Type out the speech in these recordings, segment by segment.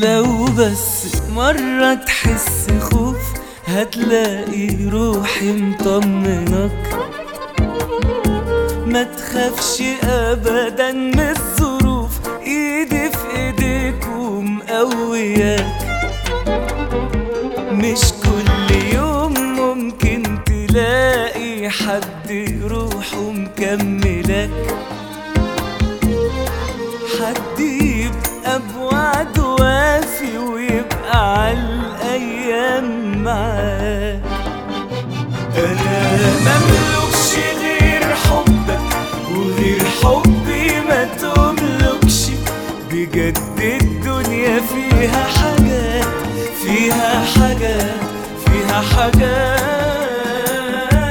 لو بس مرة تحس خوف هتلاقي روحي مطمنك. ما تخافش ابدا من الظروف، ايدي في ايديك ومقوياك. مش كل يوم ممكن تلاقي حد روحه مكملك، حد يبقى بوعد وافي ويبقى عالايام معاك. انا مملكش غير حبك وغير حبي ما تملكش. بجد الدنيا فيها حاجات، فيها حاجات، فيها حاجات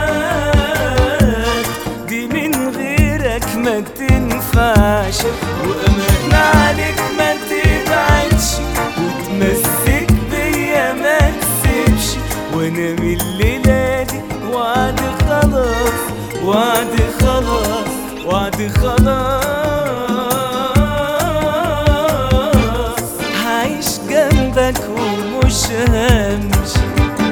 دي من غيرك ما تنفعش. وأمان عليك ما تبعدش وتمسك بيا ما تسيبش. وانا من الليلة دي وعد خلاص، وعد خلاص، وعد خلاص. هعيش جنبك ومش همشي.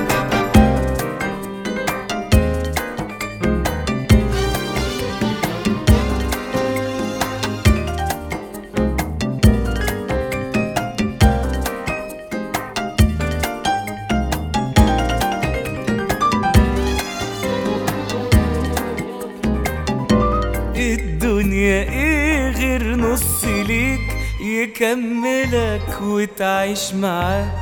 الدنيا ايه غير نص ليك يكملك وتعيش معاه.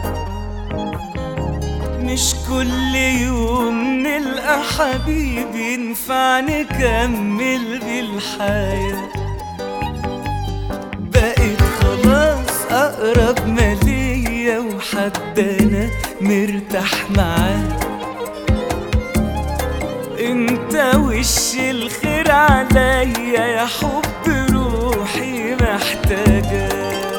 مش كل يوم نلقى حبيب ينفع نكمل بالحياة. بقيت خلاص اقرب ما ليا وحد انا مرتاح معاه. انت وش الخير عليا يا حب روحي محتاجة.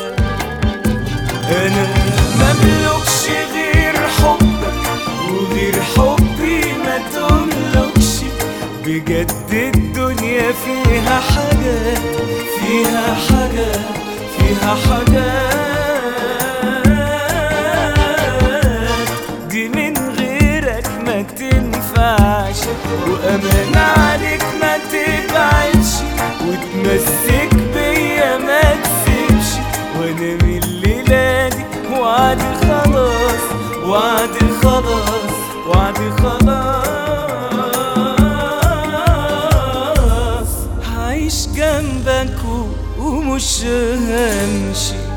انا مملكش غير حبك وغير حبي ما تملكش. بجد الدنيا فيها حاجات، فيها حاجات، فيها حاجات دي من غيرك ما تنفعش. وأمان عليك ما تبعدش وتمسك بيا ما تسيبش. وانا من الليلة دي وعد خلاص، وعد خلاص، وعد خلاص. هعيش جنبك ومش همشي.